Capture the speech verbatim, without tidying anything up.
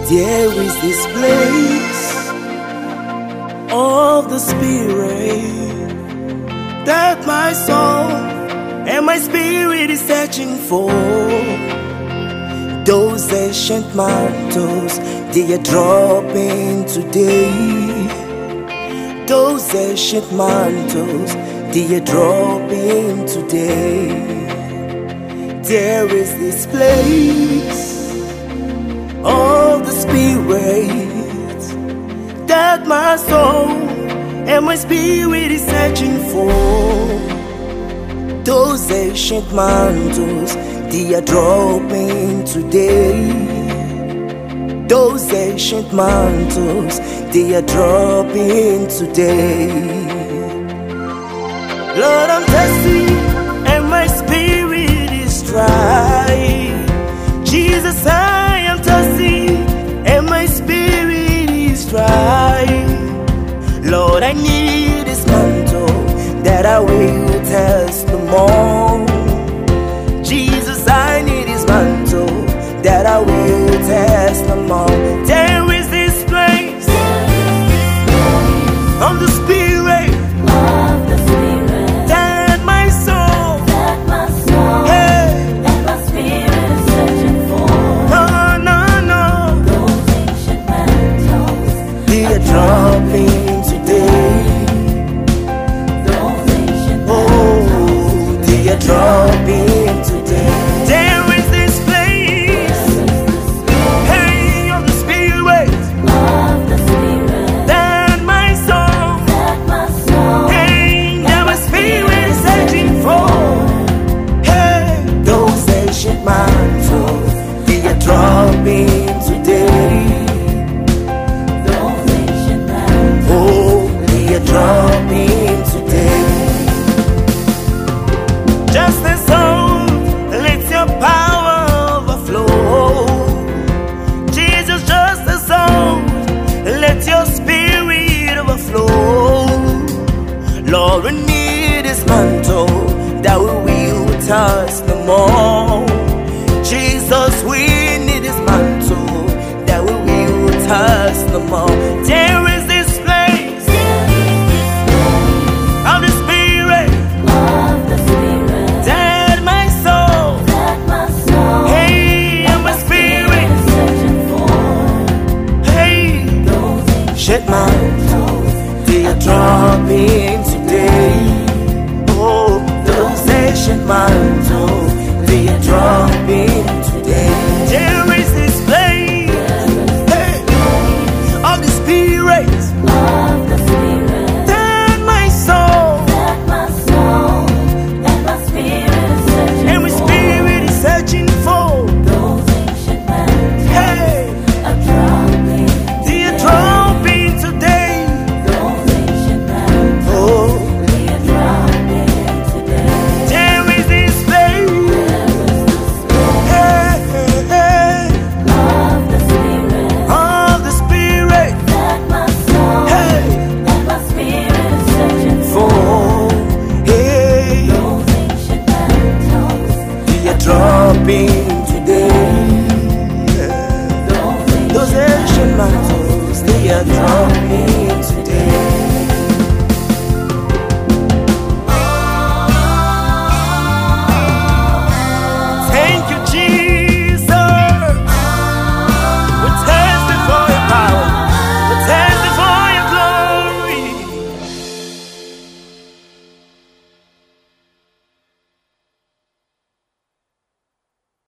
There is this place of the Spirit that my soul and my spirit is searching for. Those ancient mantles, they are dropping today. Those ancient mantles, they are dropping today. There is this place of the Spirit that my soul and my spirit is searching for. Those ancient mantles, they are dropping today. Those ancient mantles, they are dropping today. Lord, I'm thirsty and my spirit is dry. Jesus, I am thirsty and my spirit is dry. Lord, I need this mantle that I will test the more. Jesus, I need this mantle that I will test the more. There is this place of the Spirit, of the Spirit, that my soul, that my soul, hey, and my spirit is searching for. no, no, no, Those ancient mantles, they are dropping today. those ancient Oh, mantles, they are dropping today. There is this place, hey, of the Spirit, of the Spirit, that my soul, that my soul, hey, that my spirit is searching for. Hey, those ancient mantles, they are dropping today. those ancient mantles, Oh, they are dropping today. Just as old, let your power overflow. Jesus, just as old, let your spirit overflow. Lord, we need this mantle that we will touch the more. Jesus, we need this mantle that we will touch the more. There is this place of the Spirit of the Spirit, that my soul, that my soul, hey, and my spirit, is searching for. hey, Those shit ancient mantles, mantles, they are dropping today. Oh, those ancient mantles, they are dropping today. There is this place, hey, of the Spirit, of